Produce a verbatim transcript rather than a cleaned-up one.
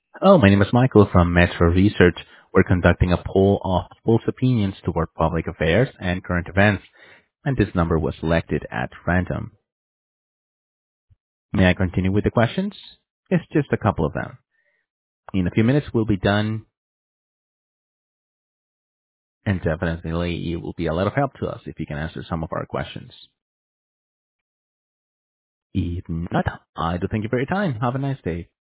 Oh, my name is Michael from Metro Research. We're conducting a poll of people's opinions toward public affairs and current events, and this number was selected at random. May I continue with the questions? It's just a couple of them. In a few minutes, we'll be done, and definitely it will be a lot of help to us if you can answer some of our questions. If not, I do thank you for your time. Have a nice day.